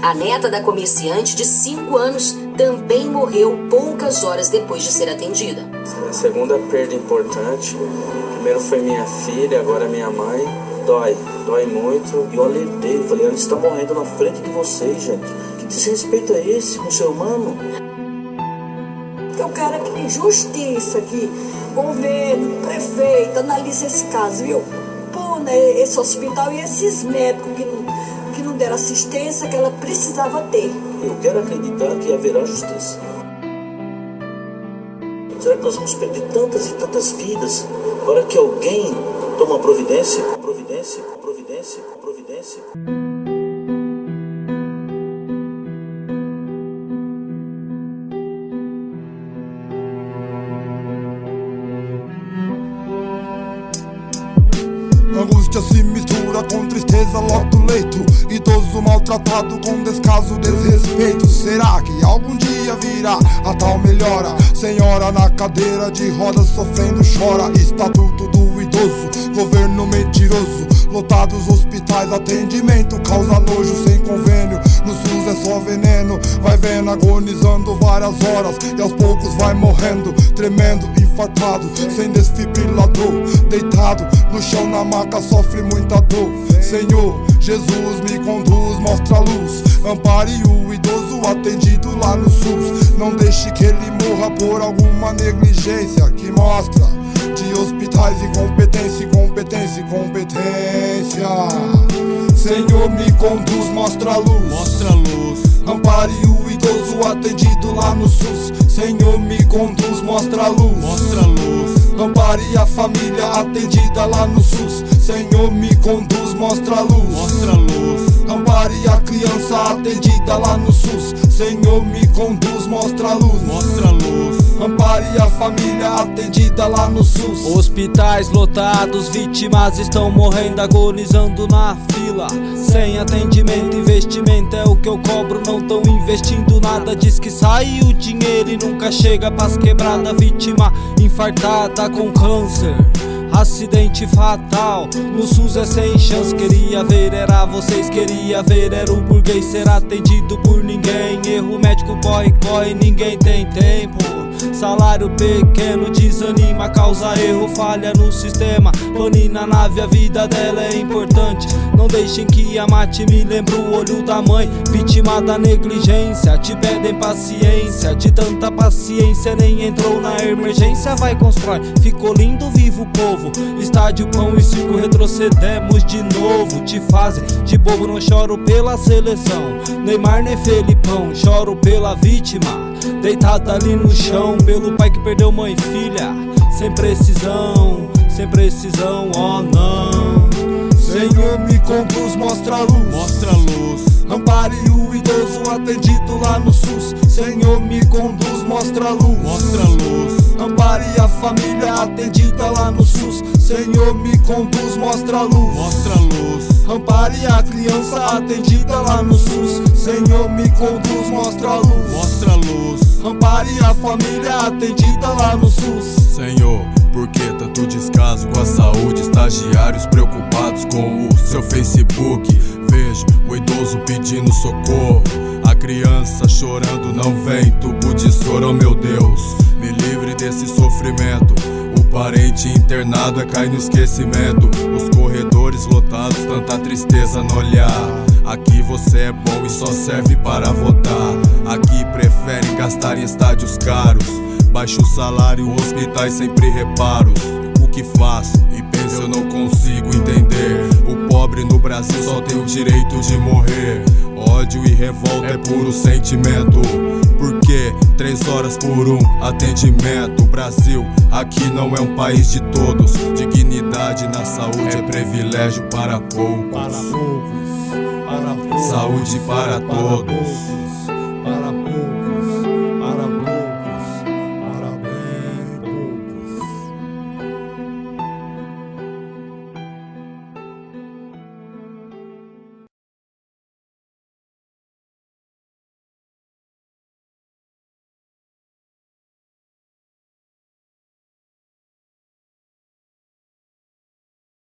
A neta da comerciante, de 5 anos, também morreu poucas horas depois de ser atendida. A segunda perda importante. Primeiro foi minha filha, agora minha mãe. Dói muito. E eu alertei, falei, ela está morrendo na frente de vocês, gente. Que desrespeito é esse com o ser humano? Eu quero que justiça, que governo, prefeito, analise esse caso, viu? Pô, né, esse hospital e esses médicos que não deram assistência que ela precisava ter. Eu quero acreditar que haverá justiça. Será que nós vamos perder tantas e tantas vidas para que alguém tome providência? Providência. Angústia se mistura com tristeza, logo do leito. Idoso maltratado com descaso, desrespeito. Será que algum dia virá a tal melhora? Senhora na cadeira de rodas sofrendo chora. Estatuto do idoso, governo mentiroso. Lotados hospitais, atendimento causa nojo sem convênio. No SUS é só veneno, vai vendo agonizando várias horas. E aos poucos vai morrendo, tremendo, infartado, sem desfibrilador. Deitado no chão na maca sofre muita dor. Senhor, Jesus me conduz, mostra a luz. Ampare o idoso atendido lá no SUS. Não deixe que ele morra por alguma negligência que mostra de hospitais incompetência. Senhor, me conduz, mostra a luz. Ampare o idoso atendido lá no SUS. Senhor, me conduz, mostra a luz. Ampare a família atendida lá no SUS. Senhor, me conduz, mostra a luz. Ampare a criança atendida lá no SUS. Senhor, me conduz, mostra a luz. Ampare a família atendida lá no SUS. Hospitais lotados, vítimas estão morrendo, agonizando na fila. Sem atendimento, investimento é o que eu cobro, não tão investindo nada. Diz que sai o dinheiro e nunca chega pras quebradas. Vítima infartada com câncer, acidente fatal. No SUS é sem chance, queria ver, era vocês, queria ver, era o burguês ser atendido por ninguém. Erro médico corre, ninguém tem tempo. Salário pequeno desanima, causa erro, falha no sistema. Pane na nave, a vida dela é importante. Não deixem que a mate me lembre o olho da mãe. Vítima da negligência, te pedem paciência. De tanta paciência nem entrou na emergência. Vai, constrói, ficou lindo, vivo o povo. Estádio, pão e circo, retrocedemos de novo. Te fazem de bobo, não choro pela seleção. Neymar nem Felipão, choro pela vítima deitada ali no chão, pelo pai que perdeu mãe e filha, sem precisão, oh não. Senhor, me conduz, mostra a luz. Ampare o idoso atendido lá no SUS. Senhor, me conduz, mostra a luz. Ampare a família atendida lá no SUS. Senhor, me conduz, mostra a luz. Ampare a criança atendida lá no SUS. Senhor, me conduz, mostra a luz. Ampare a família atendida lá no SUS. Senhor, por que tanto descaso com a saúde? Estagiários preocupados com o seu Facebook. Vejo o idoso pedindo socorro, a criança chorando, não vem tubo de soro. Oh meu Deus, me livre desse sofrimento. O parente internado é cair no esquecimento. Os corredores lotados, tanta tristeza no olhar. Aqui você é bom e só serve para votar. Aqui preferem gastar em estádios caros. Baixo salário, hospitais sempre reparos. O que faço e penso eu não consigo entender. O pobre no Brasil só tem o direito de morrer. Ódio e revolta é puro sentimento. Por que 3 horas por um atendimento? Brasil, aqui não é um país de todos. Dignidade na saúde é privilégio para poucos. Saúde para todos.